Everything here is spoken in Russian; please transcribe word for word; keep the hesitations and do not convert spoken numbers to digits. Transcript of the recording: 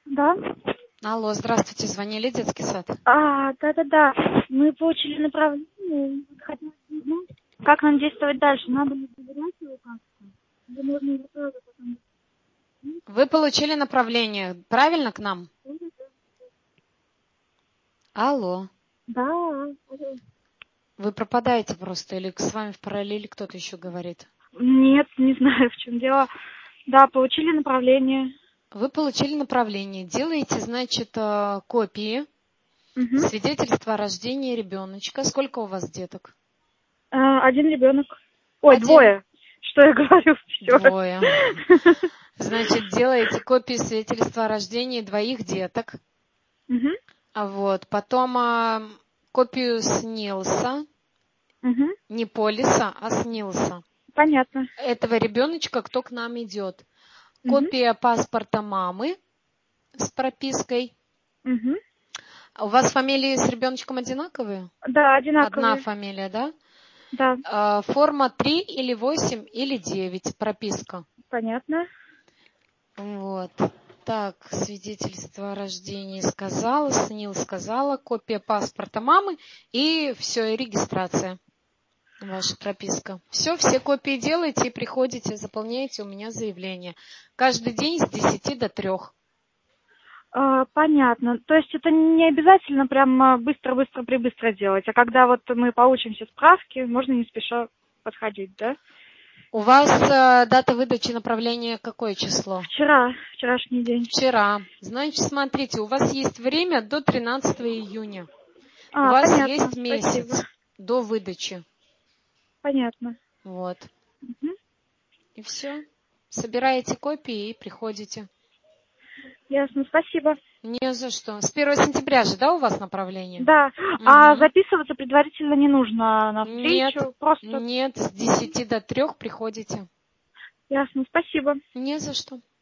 Да. Алло, здравствуйте, звонили детский сад? А, да-да-да. Мы получили направление. Хотим узнать, как нам действовать дальше. Надо ли доверять его как-то? Или можно его сразу потом... Вы получили направление, правильно, к нам? Алло. Да. Алло. Вы пропадаете просто, или с вами в параллели кто-то еще говорит? Нет, не знаю, в чем дело. Да, получили направление. Вы получили направление. Делаете, значит, э, копии Угу. свидетельства о рождении ребеночка. Сколько у вас деток? А, один ребенок. Ой, Один. двое. Что я говорю? Все. Двое. Значит, делаете копии свидетельства о рождении двоих деток. Угу. А вот, потом а, копию СНИЛСа, Угу. не полиса, а СНИЛСа. Понятно. Этого ребеночка, кто к нам идет. Угу. Копия паспорта мамы с пропиской. Угу. У вас фамилии с ребеночком одинаковые? Да, Одна одинаковые. фамилия, да? Да. А, форма три или восемь или девять, прописка. Понятно. Вот. Так, свидетельство о рождении сказала, СНИЛ сказала, копия паспорта мамы и все, и регистрация. Ваша прописка. Все, все копии делаете и приходите, заполняете у меня заявление. Каждый день с десяти до трех. А, понятно. То есть это не обязательно прям быстро-быстро-прибыстро делать, а когда вот мы получим все справки, можно не спеша подходить, да? У вас э, дата выдачи направления какое число? Вчера, вчерашний день. Вчера. Значит, смотрите, у вас есть время до тринадцатого июня. У А, вас понятно. есть Спасибо. месяц до выдачи. Понятно. Вот. Угу. И все. Собираете копии и приходите. Ясно. Спасибо. Не за что. С первого сентября же, да, у вас направление? Да. А Угу. записываться предварительно не нужно на Нет, встречу, просто... нет, с десяти до трех приходите. Ясно. Спасибо. Не за что.